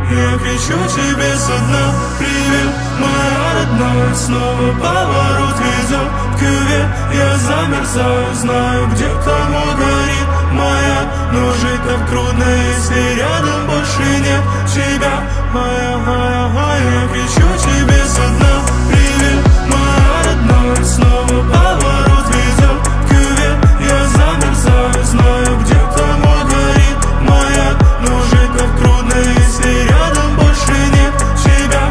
Я кричу тебе со дна: привет, моя родная. Снова поворот ведет к кюве. Я замерзаю, знаю, где кому горит моя. Но жить так трудно, если рядом больше нет тебя. Я кричу тебе со дна: привет, моя родная. Снова поворот ведет к кюве. Я замерзаю, знаю, где кому горит моя. Но жить так трудно, если рядом больше нет тебя.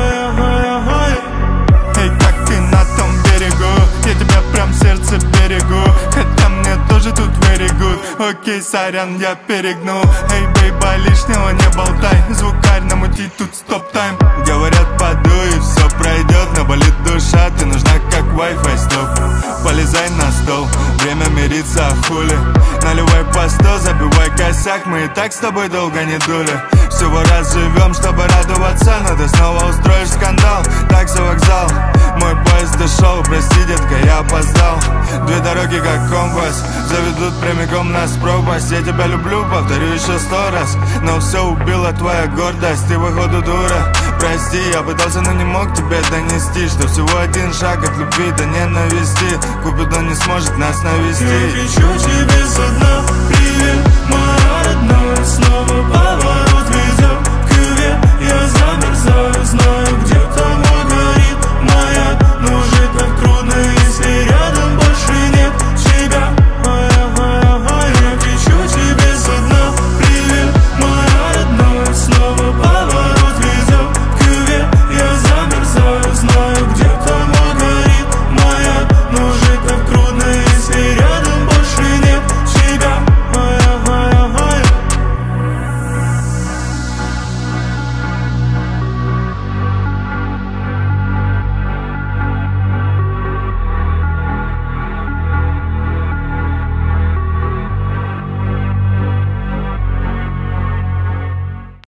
Эй, как ты на том берегу? Я тебя прям в сердце берегу. Хотя мне тоже тут very good. Окей, сорян, я перегнул. Эй, бейба, лишнего не болтай. Звукарь намутить, тут стоп-тайм. Говорят, подуй и все пройдет. Но болит душа, ты нужна как Wi-Fi, стоп. Полезай на стол, время мириться, хули. Наливай по 100, забивай косяк. Мы и так с тобой долго не дули. Всего раз живем, чтобы радоваться. Но ты снова устроишь скандал. Такси, вокзал, мой поезд дошел. Прости, детка, я опоздал. Две дороги как компас заведут прямиком нас в пропасть. Я тебя люблю, повторю еще 100 раз. Но все убила твоя гордость. Ты выходу дура, прости. Я пытался, но не мог тебе донести, что всего один шаг от любви до ненависти. Купидон не сможет нас навести. Я кричу тебе со дна: привет, моя родная. Снова